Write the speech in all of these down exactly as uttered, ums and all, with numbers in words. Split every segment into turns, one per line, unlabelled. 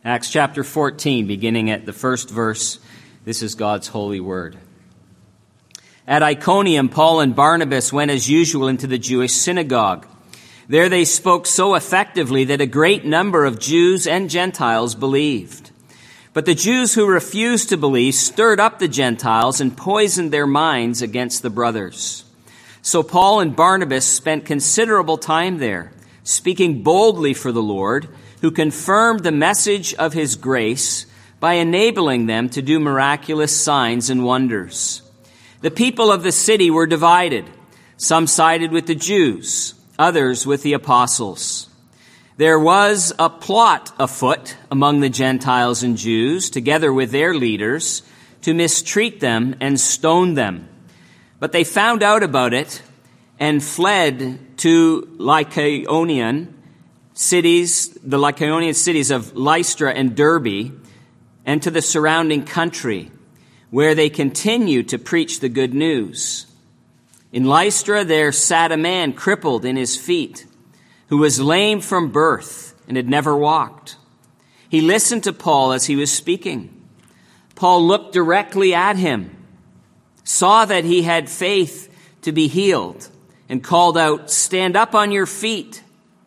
Acts chapter fourteen, beginning at the first verse. This is God's holy word. At Iconium, Paul and Barnabas went as usual into the Jewish synagogue. There they spoke so effectively that a great number of Jews and Gentiles believed. But the Jews who refused to believe stirred up the Gentiles and poisoned their minds against the brothers. So Paul and Barnabas spent considerable time there, speaking boldly for the Lord, who confirmed the message of his grace by enabling them to do miraculous signs and wonders. The people of the city were divided. Some sided with the Jews, others with the apostles. There was a plot afoot among the Gentiles and Jews, together with their leaders, to mistreat them and stone them. But they found out about it and fled to Lycaonian cities, the Lycaonian cities of Lystra and Derbe, and to the surrounding country, where they continued to preach the good news. In Lystra there sat a man crippled in his feet, who was lame from birth and had never walked. He listened to Paul as he was speaking. Paul looked directly at him, saw that he had faith to be healed, and called out, "Stand up on your feet."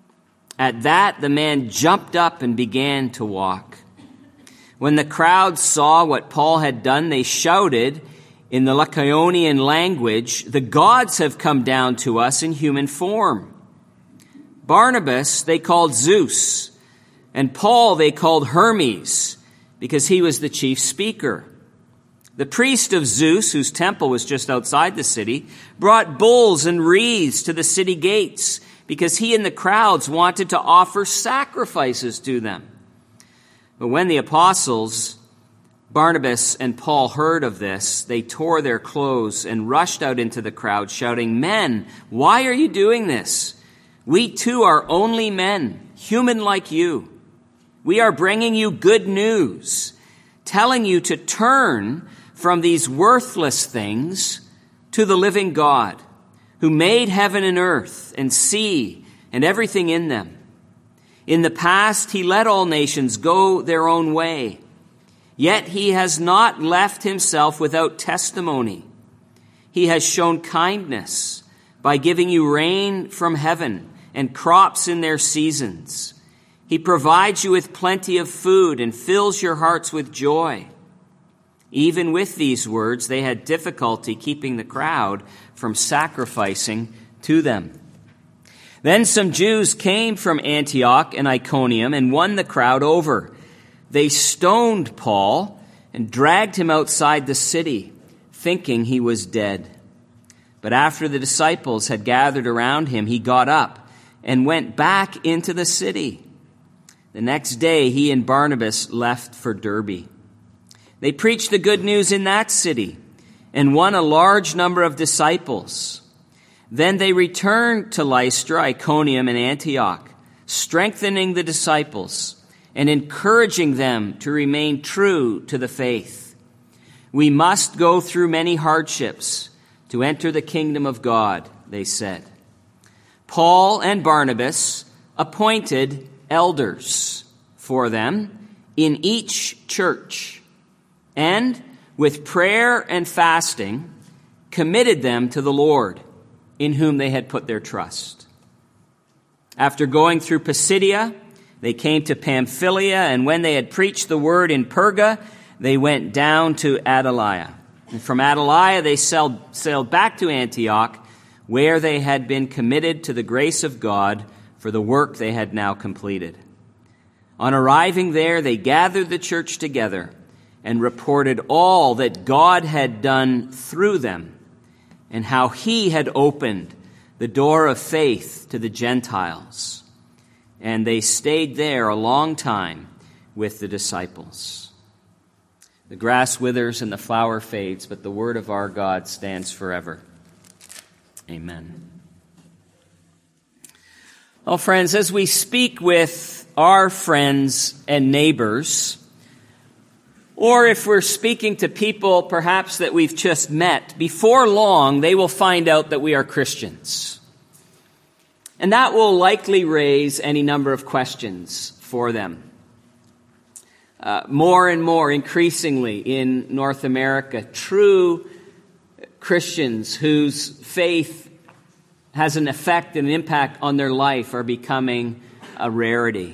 At that, the man jumped up and began to walk. When the crowd saw what Paul had done, they shouted in the Lycaonian language, "The gods have come down to us in human form." Barnabas they called Zeus, and Paul they called Hermes, because he was the chief speaker. The priest of Zeus, whose temple was just outside the city, brought bulls and wreaths to the city gates, because he and the crowds wanted to offer sacrifices to them. But when the apostles, Barnabas and Paul, heard of this, they tore their clothes and rushed out into the crowd, shouting, "Men, why are you doing this? We too are only men, human like you. We are bringing you good news, telling you to turn from these worthless things to the living God, who made heaven and earth and sea and everything in them. In the past, he let all nations go their own way. Yet he has not left himself without testimony. He has shown kindness by giving you rain from heaven and crops in their seasons. He provides you with plenty of food and fills your hearts with joy." Even with these words, they had difficulty keeping the crowd from sacrificing to them. Then some Jews came from Antioch and Iconium and won the crowd over. They stoned Paul and dragged him outside the city, thinking he was dead. But after the disciples had gathered around him, he got up and went back into the city. The next day, he and Barnabas left for Derbe. They preached the good news in that city and won a large number of disciples. Then they returned to Lystra, Iconium, and Antioch, strengthening the disciples and encouraging them to remain true to the faith. "We must go through many hardships to enter the kingdom of God," they said. Paul and Barnabas appointed elders for them in each church, and with prayer and fasting committed them to the Lord, in whom they had put their trust. After going through Pisidia, they came to Pamphylia, and when they had preached the word in Perga, they went down to Attalia. And from Attalia they sailed, sailed back to Antioch, where they had been committed to the grace of God for the work they had now completed. On arriving there, they gathered the church together and reported all that God had done through them, and how he had opened the door of faith to the Gentiles. And they stayed there a long time with the disciples. The grass withers and the flower fades, but the word of our God stands forever. Amen. Well, friends, as we speak with our friends and neighbors, or if we're speaking to people perhaps that we've just met, before long they will find out that we are Christians. And that will likely raise any number of questions for them. uh, more and more, increasingly in North America, true Christians whose faith has an effect and an impact on their life are becoming a rarity.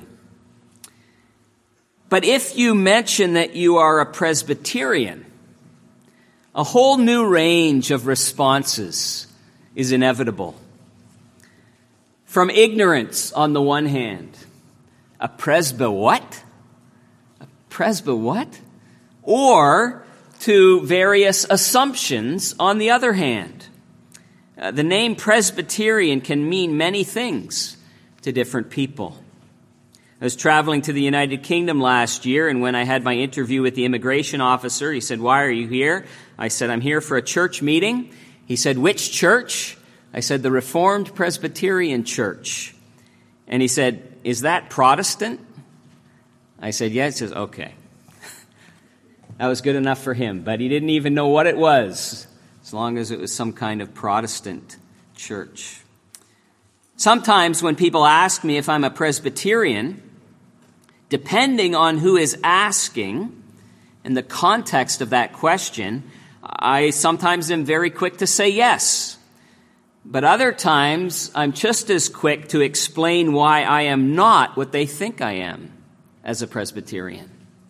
But if you mention that you are a Presbyterian, a whole new range of responses is inevitable. From ignorance on the one hand, a presby what? A presby what? Or to various assumptions on the other hand. Uh, the name Presbyterian can mean many things to different people. I was traveling to the United Kingdom last year, and when I had my interview with the immigration officer, he said, "Why are you here?" I said, "I'm here for a church meeting." He said, "Which church?" I said, "The Reformed Presbyterian Church." And he said, "Is that Protestant?" I said, "Yeah." He says, "Okay." That was good enough for him, but he didn't even know what it was, as long as it was some kind of Protestant church. Sometimes when people ask me if I'm a Presbyterian, depending on who is asking and the context of that question, I sometimes am very quick to say yes. But other times, I'm just as quick to explain why I am not what they think I am as a Presbyterian.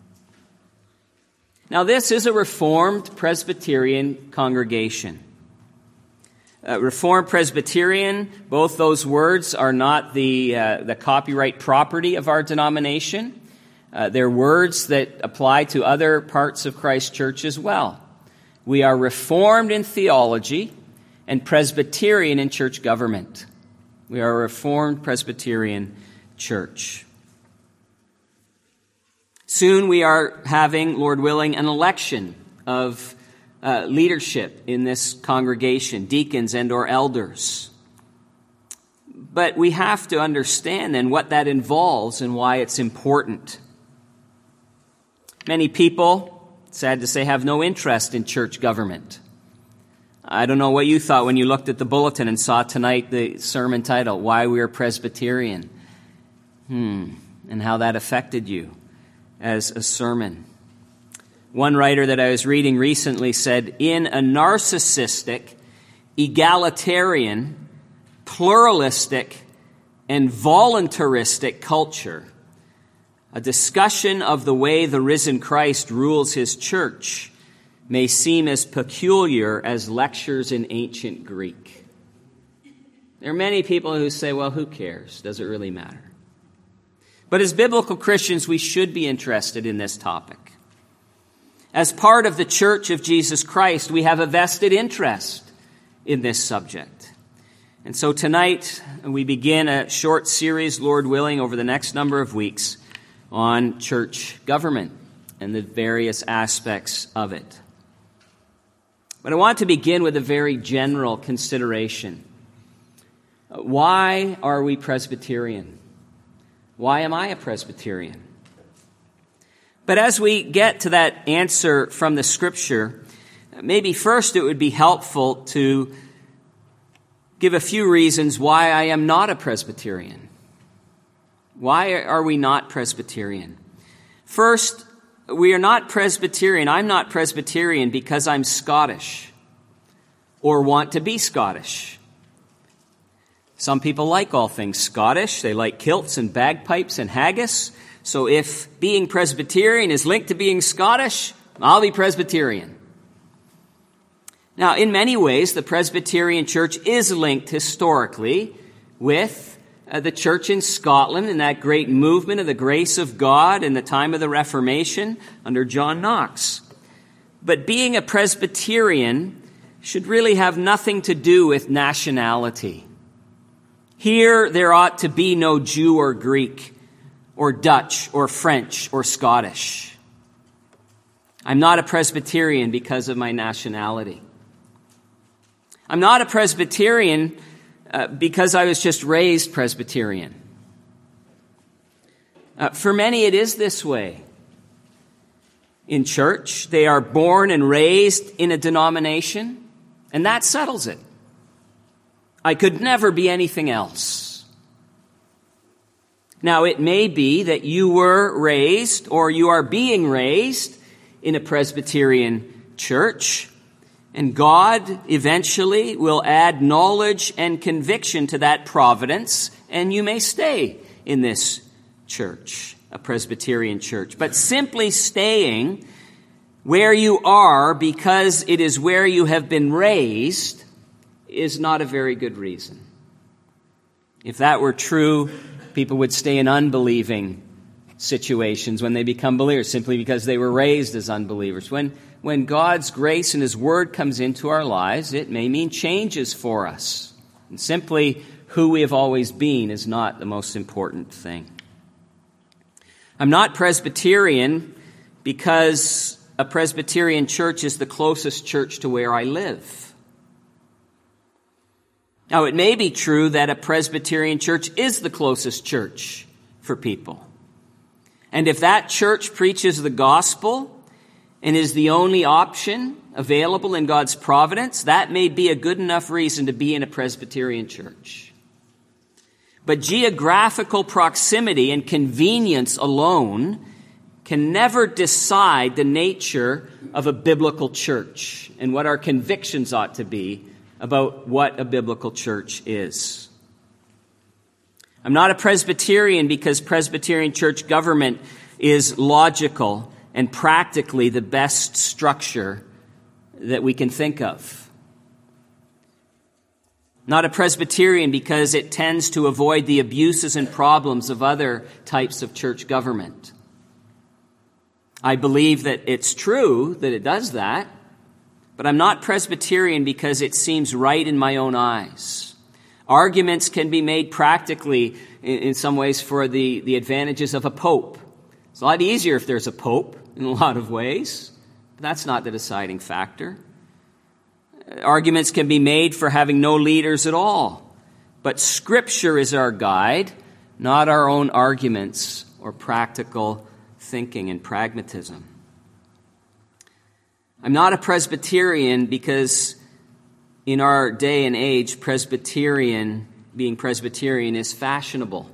Now, this is a Reformed Presbyterian congregation. Uh, Reformed Presbyterian, both those words are not the uh, the copyright property of our denomination. Uh, they're words that apply to other parts of Christ Church as well. We are Reformed in theology and Presbyterian in church government. We are a Reformed Presbyterian church. Soon we are having, Lord willing, an election of Uh, leadership in this congregation, deacons and or elders. But we have to understand then what that involves and why it's important. Many people, sad to say, have no interest in church government. I don't know what you thought when you looked at the bulletin and saw tonight the sermon title, Why We Are Presbyterian. Hmm, and how that affected you as a sermon. One writer that I was reading recently said, in a narcissistic, egalitarian, pluralistic, and voluntaristic culture, a discussion of the way the risen Christ rules his church may seem as peculiar as lectures in ancient Greek. There are many people who say, well, who cares? Does it really matter? But as biblical Christians, we should be interested in this topic. As part of the Church of Jesus Christ, we have a vested interest in this subject. And so tonight, we begin a short series, Lord willing, over the next number of weeks on church government and the various aspects of it. But I want to begin with a very general consideration. Why are we Presbyterian? Why am I a Presbyterian? But as we get to that answer from the Scripture, maybe first it would be helpful to give a few reasons why I am not a Presbyterian. Why are we not Presbyterian? First, we are not Presbyterian. I'm not Presbyterian because I'm Scottish or want to be Scottish. Some people like all things Scottish. They like kilts and bagpipes and haggis. So if being Presbyterian is linked to being Scottish, I'll be Presbyterian. Now, in many ways, the Presbyterian Church is linked historically with uh, the church in Scotland and that great movement of the grace of God in the time of the Reformation under John Knox. But being a Presbyterian should really have nothing to do with nationality. Here, there ought to be no Jew or Greek, or Dutch, or French, or Scottish. I'm not a Presbyterian because of my nationality. I'm not a Presbyterian uh, because I was just raised Presbyterian. Uh, for many, it is this way. In church, they are born and raised in a denomination, and that settles it. I could never be anything else. Now, it may be that you were raised or you are being raised in a Presbyterian church, and God eventually will add knowledge and conviction to that providence, and you may stay in this church, a Presbyterian church. But simply staying where you are because it is where you have been raised is not a very good reason. If that were true, people would stay in unbelieving situations when they become believers, simply because they were raised as unbelievers. When, when God's grace and His Word comes into our lives, it may mean changes for us. And simply who we have always been is not the most important thing. I'm not Presbyterian because a Presbyterian church is the closest church to where I live. Now, it may be true that a Presbyterian church is the closest church for people. And if that church preaches the gospel and is the only option available in God's providence, that may be a good enough reason to be in a Presbyterian church. But geographical proximity and convenience alone can never decide the nature of a biblical church and what our convictions ought to be about what a biblical church is. I'm not a Presbyterian because Presbyterian church government is logical and practically the best structure that we can think of. Not a Presbyterian because it tends to avoid the abuses and problems of other types of church government. I believe that it's true that it does that, but I'm not Presbyterian because it seems right in my own eyes. Arguments can be made practically in, in some ways for the, the advantages of a pope. It's a lot easier if there's a pope in a lot of ways, but that's not the deciding factor. Arguments can be made for having no leaders at all, but Scripture is our guide, not our own arguments or practical thinking and pragmatism. I'm not a Presbyterian because in our day and age, Presbyterian, being Presbyterian is fashionable.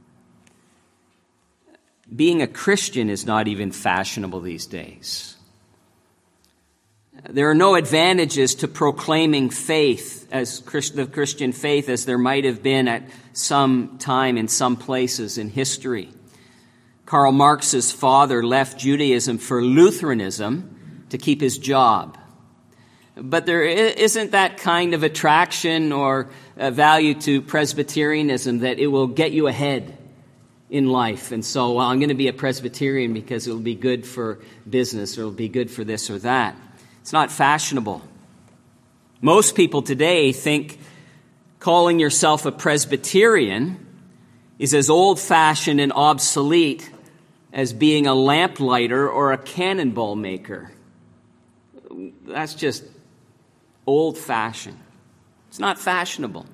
Being a Christian is not even fashionable these days. There are no advantages to proclaiming faith as the Christian faith as there might have been at some time in some places in history. Karl Marx's father left Judaism for Lutheranism to keep his job. But there isn't that kind of attraction or value to Presbyterianism that it will get you ahead in life. And so, well, I'm going to be a Presbyterian because it'll be good for business or it'll be good for this or that. It's not fashionable. Most people today think calling yourself a Presbyterian is as old-fashioned and obsolete as being a lamplighter or a cannonball maker. That's just old-fashioned. It's not fashionable.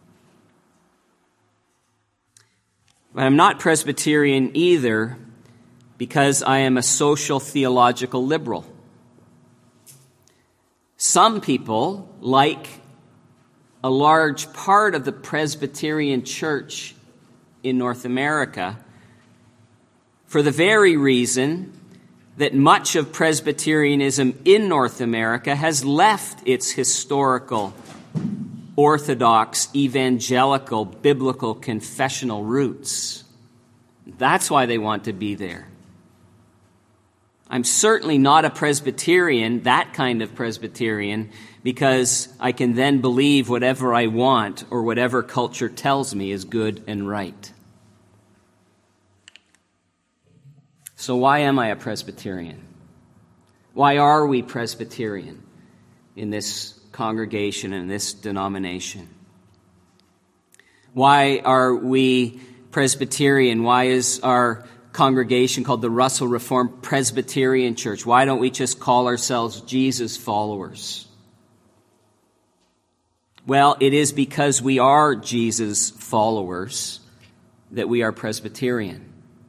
But I'm not Presbyterian either because I am a social theological liberal. Some people like a large part of the Presbyterian church in North America for the very reason that much of Presbyterianism in North America has left its historical, orthodox, evangelical, biblical, confessional roots. That's why they want to be there. I'm certainly not a Presbyterian, that kind of Presbyterian, because I can then believe whatever I want or whatever culture tells me is good and right. So why am I a Presbyterian? Why are we Presbyterian in this congregation, in this denomination? Why are we Presbyterian? Why is our congregation called the Russell Reformed Presbyterian Church? Why don't we just call ourselves Jesus followers? Well, it is because we are Jesus followers that we are Presbyterian.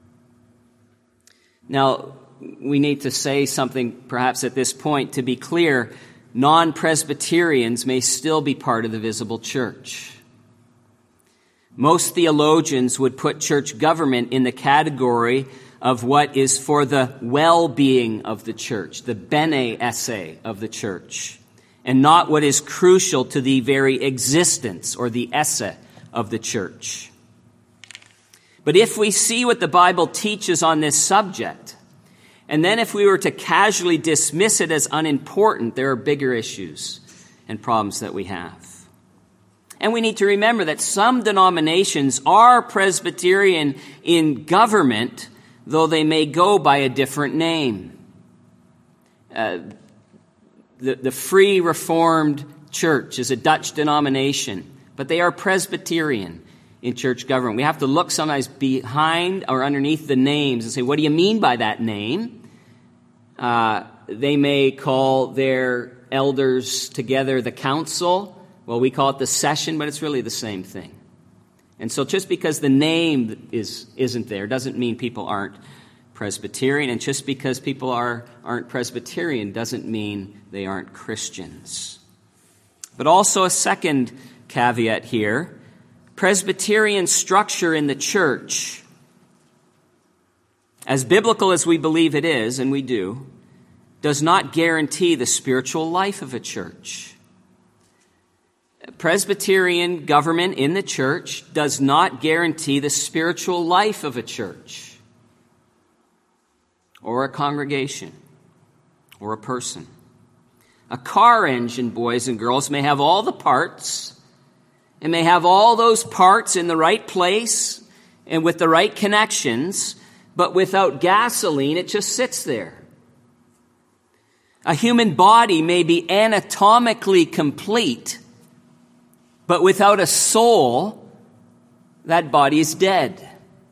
Now, we need to say something perhaps at this point. To be clear, non-Presbyterians may still be part of the visible church. Most theologians would put church government in the category of what is for the well-being of the church, the bene esse of the church, and not what is crucial to the very existence or the esse of the church. But if we see what the Bible teaches on this subject, and then if we were to casually dismiss it as unimportant, there are bigger issues and problems that we have. And we need to remember that some denominations are Presbyterian in government, though they may go by a different name. Uh, the, the Free Reformed Church is a Dutch denomination, but they are Presbyterian in church government. We have to look sometimes behind or underneath the names and say, what do you mean by that name? Uh, they may call their elders together the council. Well, we call it the session, but it's really the same thing. And so just because the name is, isn't there doesn't mean people aren't Presbyterian. And just because people are, aren't Presbyterian doesn't mean they aren't Christians. But also a second caveat here. Presbyterian structure in the church, as biblical as we believe it is, and we do, does not guarantee the spiritual life of a church. Presbyterian government in the church does not guarantee the spiritual life of a church or a congregation or a person. A car engine, boys and girls, may have all the parts. It may have all those parts in the right place and with the right connections, but without gasoline, it just sits there. A human body may be anatomically complete, but without a soul, that body is dead.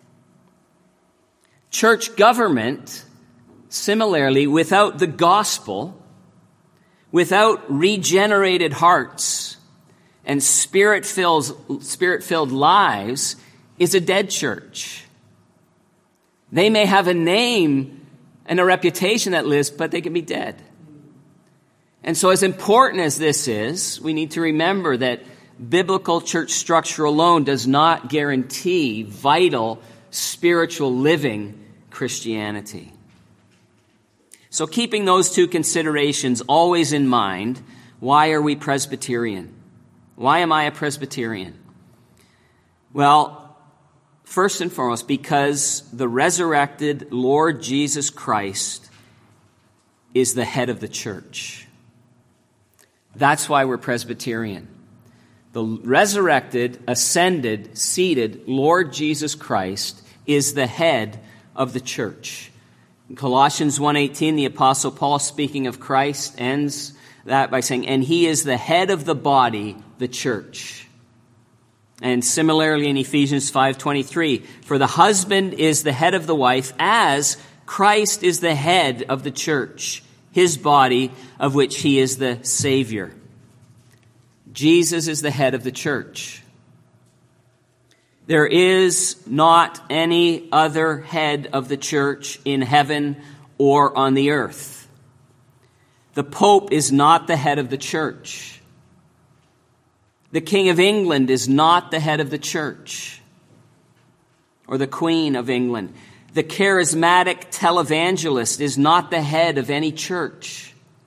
Church government, similarly, without the gospel, without regenerated hearts and spirit-filled, spirit-filled lives, is a dead church. They may have a name and a reputation that lives, but they can be dead. And so as important as this is, we need to remember that biblical church structure alone does not guarantee vital spiritual living Christianity. So keeping those two considerations always in mind, why are we Presbyterian? Why am I a Presbyterian? Well, first and foremost, because the resurrected Lord Jesus Christ is the head of the church. That's why we're Presbyterian. The resurrected, ascended, seated Lord Jesus Christ is the head of the church. In Colossians one eighteen, the Apostle Paul, speaking of Christ, ends that by saying, and he is the head of the body, the church. And similarly in Ephesians five twenty-three, for the husband is the head of the wife, as Christ is the head of the church, his body, of which he is the Savior. Jesus is the head of the church. There is not any other head of the church in heaven or on the earth. The Pope is not the head of the church. The King of England is not the head of the church, or the Queen of England. The charismatic televangelist is not the head of any church.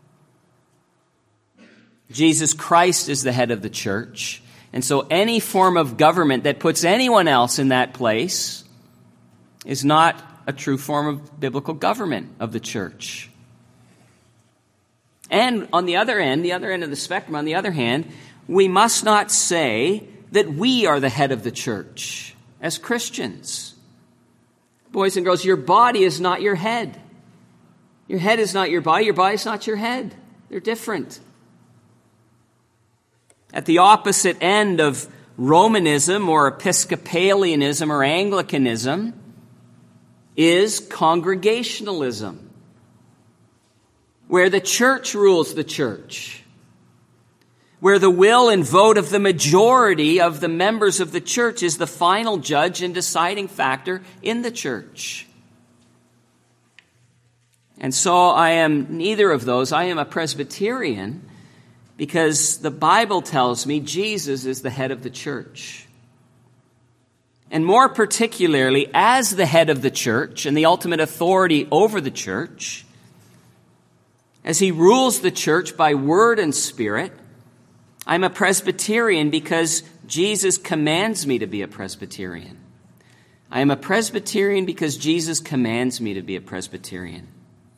Jesus Christ is the head of the church. And so any form of government that puts anyone else in that place is not a true form of biblical government of the church. And on the other end, the other end of the spectrum, on the other hand, we must not say that we are the head of the church as Christians. Boys and girls, your body is not your head. Your head is not your body. Your body is not your head. They're different. At the opposite end of Romanism or Episcopalianism or Anglicanism is Congregationalism, where the church rules the church, where the will and vote of the majority of the members of the church is the final judge and deciding factor in the church. And so I am neither of those. I am a Presbyterian because the Bible tells me Jesus is the head of the church. And more particularly, as the head of the church and the ultimate authority over the church, as he rules the church by word and spirit, I'm a Presbyterian because Jesus commands me to be a Presbyterian. I am a Presbyterian because Jesus commands me to be a Presbyterian.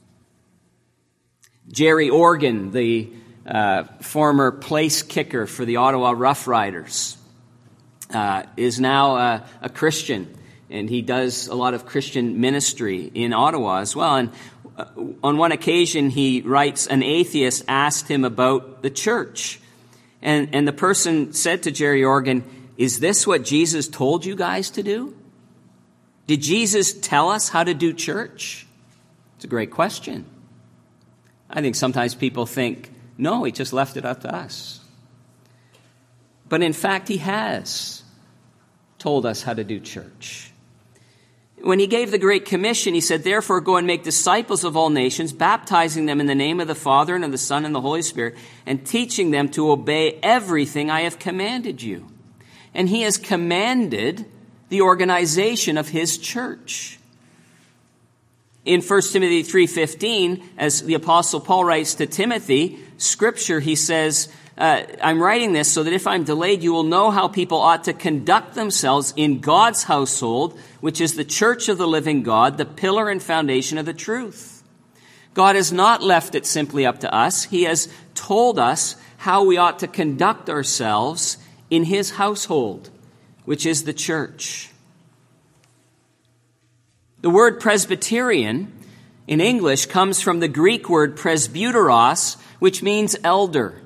Jerry Organ, the uh, former place kicker for the Ottawa Rough Riders, uh, is now uh, a Christian, and he does a lot of Christian ministry in Ottawa as well. And uh, on one occasion, he writes, an atheist asked him about the church. And, and the person said to Jerry Organ, is this what Jesus told you guys to do? Did Jesus tell us how to do church? It's a great question. I think sometimes people think, no, he just left it up to us. But in fact, he has told us how to do church. When he gave the Great Commission, he said, therefore, go and make disciples of all nations, baptizing them in the name of the Father and of the Son and the Holy Spirit, and teaching them to obey everything I have commanded you. And he has commanded the organization of his church. In First Timothy three fifteen, as the Apostle Paul writes to Timothy, Scripture, he says, uh, I'm writing this so that if I'm delayed, you will know how people ought to conduct themselves in God's household, which is the church of the living God, the pillar and foundation of the truth. God has not left it simply up to us. He has told us how we ought to conduct ourselves in his household, which is the church. The word Presbyterian in English comes from the Greek word presbyteros, which means elder.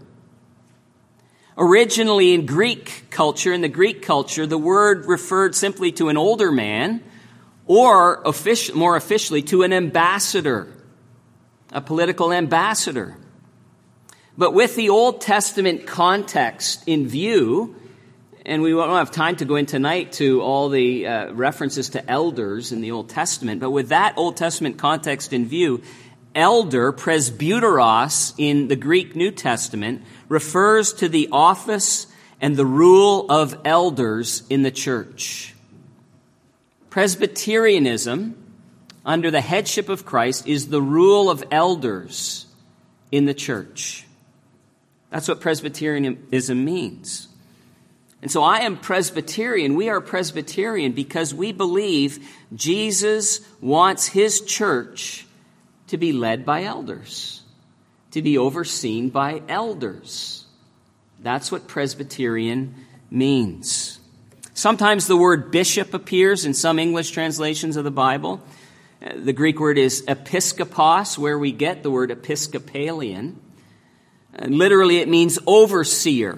Originally in Greek culture, in the Greek culture, the word referred simply to an older man, or offic- more officially to an ambassador, a political ambassador. But with the Old Testament context in view, and we won't have time to go in tonight to all the uh, references to elders in the Old Testament, but with that Old Testament context in view, elder, presbyteros, in the Greek New Testament, refers to the office and the rule of elders in the church. Presbyterianism, under the headship of Christ, is the rule of elders in the church. That's what Presbyterianism means. And so I am Presbyterian. We are Presbyterian because we believe Jesus wants his church to be led by elders, to be overseen by elders. That's what Presbyterian means. Sometimes the word bishop appears in some English translations of the Bible. The Greek word is episkopos, where we get the word Episcopalian. Literally, it means overseer.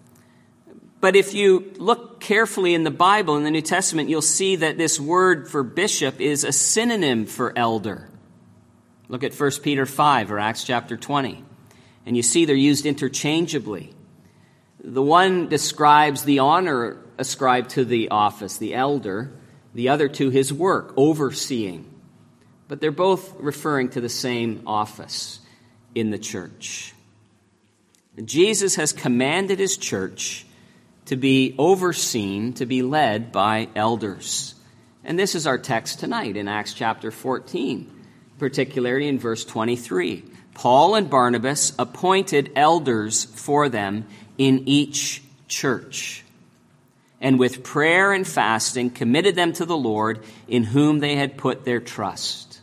But if you look carefully in the Bible, in the New Testament, you'll see that this word for bishop is a synonym for elder. Look at First Peter five or Acts chapter twenty. And you see they're used interchangeably. The one describes the honor ascribed to the office, the elder, the other to his work, overseeing. But they're both referring to the same office in the church. Jesus has commanded his church to be overseen, to be led by elders. And this is our text tonight in Acts chapter fourteen, particularly in verse twenty-three. Paul and Barnabas appointed elders for them in each church, and with prayer and fasting committed them to the Lord, in whom they had put their trust.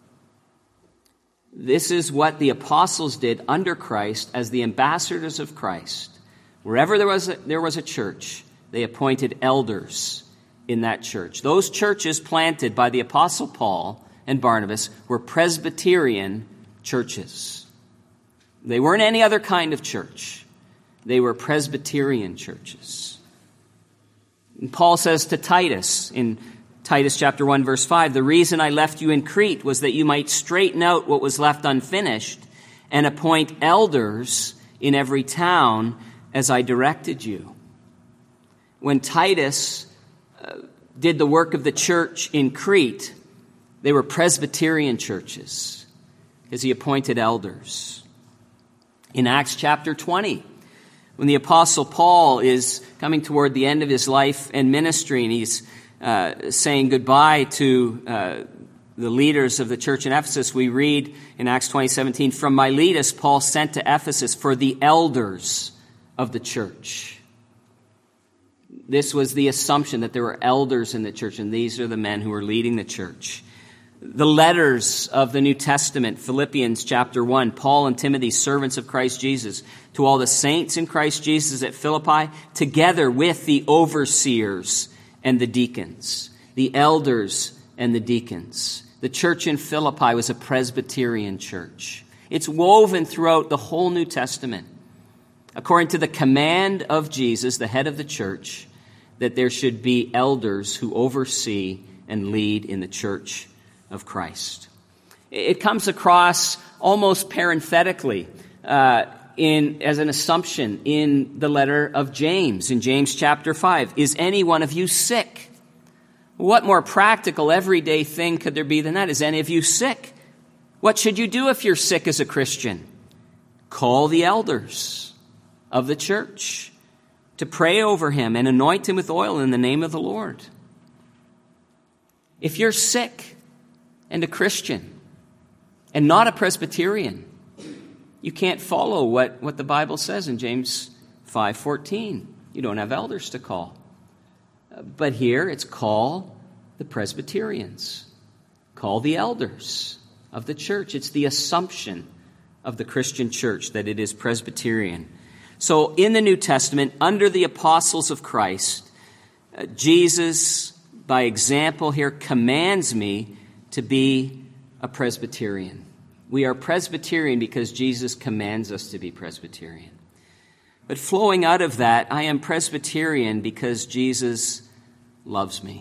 This is what the apostles did under Christ as the ambassadors of Christ. Wherever there was a, there was a church, they appointed elders in that church. Those churches planted by the Apostle Paul and Barnabas were Presbyterian churches. They weren't any other kind of church. They were Presbyterian churches. And Paul says to Titus in Titus chapter one, verse five, the reason I left you in Crete was that you might straighten out what was left unfinished and appoint elders in every town as I directed you. When Titus uh, did the work of the church in Crete, they were Presbyterian churches because he appointed elders. In Acts chapter twenty, when the Apostle Paul is coming toward the end of his life and ministry, and he's uh, saying goodbye to uh, the leaders of the church in Ephesus, we read in Acts twenty seventeen, "From Miletus, Paul sent to Ephesus for the elders of the church." This was the assumption that there were elders in the church, and these are the men who were leading the church. The letters of the New Testament, Philippians chapter one, Paul and Timothy, servants of Christ Jesus, to all the saints in Christ Jesus at Philippi, together with the overseers and the deacons, the elders and the deacons. The church in Philippi was a Presbyterian church. It's woven throughout the whole New Testament, according to the command of Jesus, the head of the church, that there should be elders who oversee and lead in the church of Christ. It comes across almost parenthetically uh, in as an assumption in the letter of James, in James chapter five. Is any one of you sick? What more practical, everyday thing could there be than that? Is any of you sick? What should you do if you're sick as a Christian? Call the elders of the church to pray over him and anoint him with oil in the name of the Lord. If you're sick and a Christian and not a Presbyterian, you can't follow what, what the Bible says in James five fourteen. You don't have elders to call. But here it's call the Presbyterians. Call the elders of the church. It's the assumption of the Christian church that it is Presbyterian. So in the New Testament, under the apostles of Christ, uh, Jesus, by example here, commands me to be a Presbyterian. We are Presbyterian because Jesus commands us to be Presbyterian. But flowing out of that, I am Presbyterian because Jesus loves me.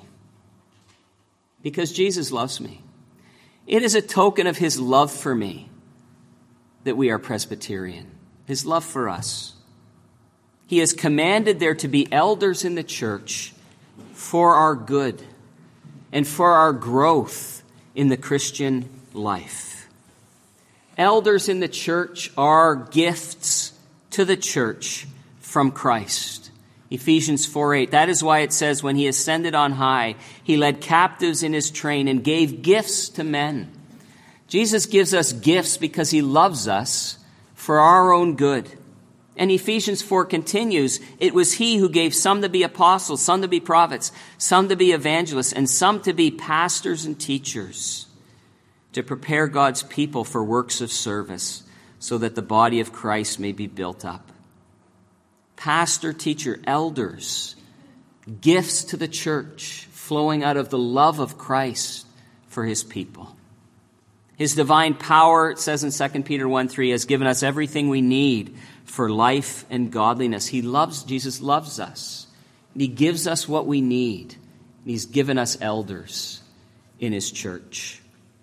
Because Jesus loves me. It is a token of his love for me that we are Presbyterian. His love for us. He has commanded there to be elders in the church for our good and for our growth in the Christian life. Elders in the church are gifts to the church from Christ. Ephesians four eight. That is why it says, when he ascended on high, he led captives in his train and gave gifts to men. Jesus gives us gifts because he loves us for our own good. And Ephesians four continues, it was he who gave some to be apostles, some to be prophets, some to be evangelists, and some to be pastors and teachers, to prepare God's people for works of service, so that the body of Christ may be built up. Pastor, teacher, elders, gifts to the church, flowing out of the love of Christ for his people. His divine power, it says in Second Peter one three, has given us everything we need for life and godliness. He loves, Jesus loves us. And he gives us what we need. And he's given us elders in his church.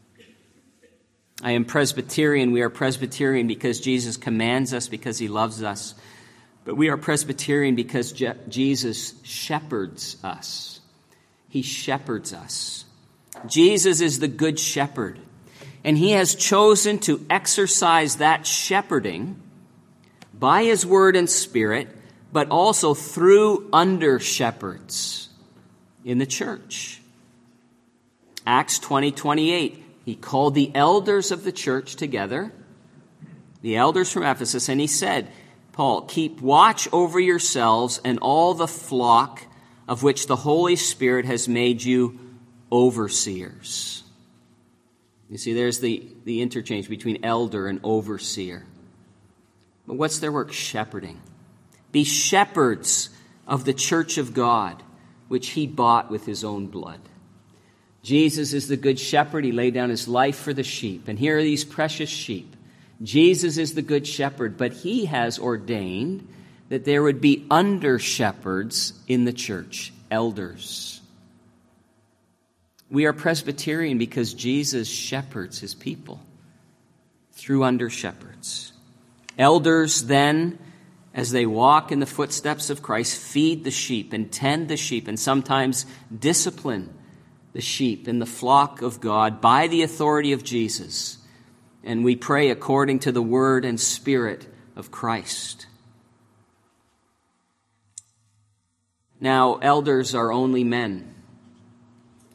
I am Presbyterian. We are Presbyterian because Jesus commands us, because he loves us. But we are Presbyterian because Je- Jesus shepherds us. He shepherds us. Jesus is the good shepherd. And he has chosen to exercise that shepherding by his word and spirit, but also through under-shepherds in the church. Acts twenty twenty-eight, he called the elders of the church together, the elders from Ephesus, and he said, Paul, keep watch over yourselves and all the flock of which the Holy Spirit has made you overseers. You see, there's the, the interchange between elder and overseer. But what's their work? Shepherding. Be shepherds of the church of God, which he bought with his own blood. Jesus is the good shepherd. He laid down his life for the sheep. And here are these precious sheep. Jesus is the good shepherd, but he has ordained that there would be under-shepherds in the church, elders. We are Presbyterian because Jesus shepherds his people through under-shepherds. Elders then, as they walk in the footsteps of Christ, feed the sheep and tend the sheep and sometimes discipline the sheep in the flock of God by the authority of Jesus. And we pray according to the word and spirit of Christ. Now, elders are only men.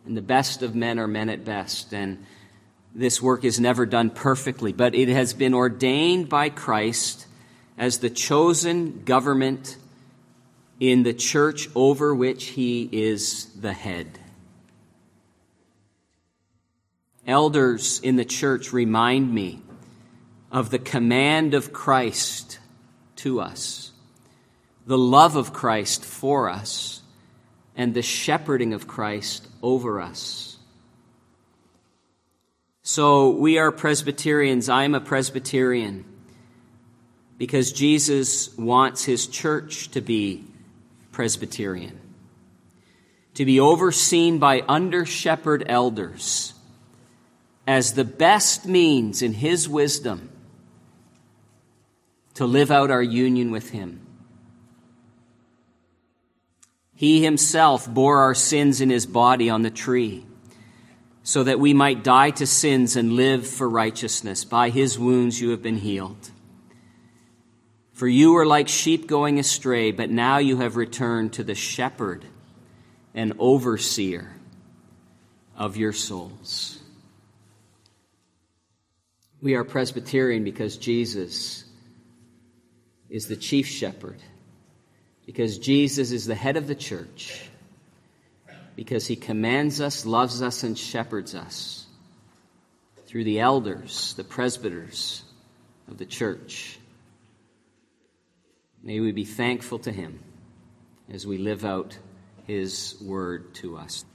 And the best of men are men at best. And this work is never done perfectly, but it has been ordained by Christ as the chosen government in the church over which he is the head. Elders in the church remind me of the command of Christ to us, the love of Christ for us, and the shepherding of Christ over us. So we are Presbyterians. I am a Presbyterian because Jesus wants his church to be Presbyterian, to be overseen by under-shepherd elders as the best means in his wisdom to live out our union with him. He himself bore our sins in his body on the tree so that we might die to sins and live for righteousness. By his wounds you have been healed. For you were like sheep going astray, but now you have returned to the shepherd and overseer of your souls. We are Presbyterian because Jesus is the chief shepherd, because Jesus is the head of the church, because he commands us, loves us, and shepherds us through the elders, the presbyters of the church. May we be thankful to him as we live out his word to us.